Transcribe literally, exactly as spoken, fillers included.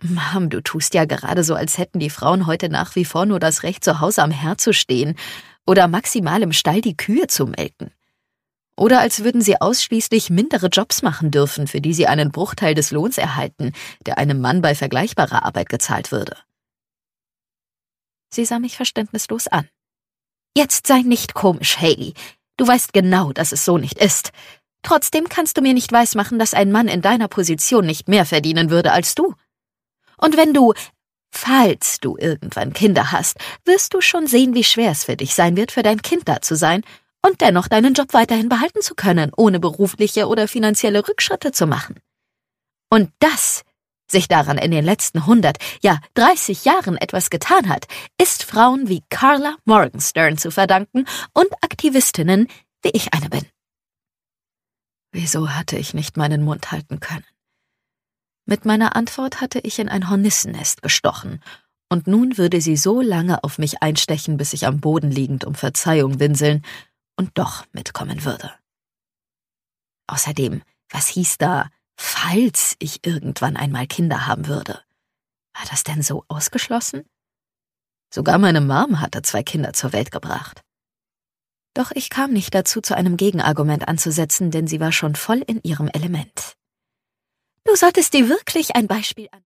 Mom, du tust ja gerade so, als hätten die Frauen heute nach wie vor nur das Recht, zu Hause am Herd zu stehen oder maximal im Stall die Kühe zu melken. Oder als würden sie ausschließlich mindere Jobs machen dürfen, für die sie einen Bruchteil des Lohns erhalten, der einem Mann bei vergleichbarer Arbeit gezahlt würde. Sie sah mich verständnislos an. Jetzt sei nicht komisch, Hayley. Du weißt genau, dass es so nicht ist. Trotzdem kannst du mir nicht weismachen, dass ein Mann in deiner Position nicht mehr verdienen würde als du. Und wenn du, falls du irgendwann Kinder hast, wirst du schon sehen, wie schwer es für dich sein wird, für dein Kind da zu sein und dennoch deinen Job weiterhin behalten zu können, ohne berufliche oder finanzielle Rückschritte zu machen. Und dass sich daran in den letzten hundert, ja dreißig Jahren etwas getan hat, ist Frauen wie Carla Morgenstern zu verdanken und Aktivistinnen, wie ich eine bin. Wieso hatte ich nicht meinen Mund halten können? Mit meiner Antwort hatte ich in ein Hornissennest gestochen, und nun würde sie so lange auf mich einstechen, bis ich am Boden liegend um Verzeihung winseln und doch mitkommen würde. Außerdem, was hieß da, falls ich irgendwann einmal Kinder haben würde? War das denn so ausgeschlossen? Sogar meine Mom hatte zwei Kinder zur Welt gebracht. Doch ich kam nicht dazu, zu einem Gegenargument anzusetzen, denn sie war schon voll in ihrem Element. Du solltest dir wirklich ein Beispiel an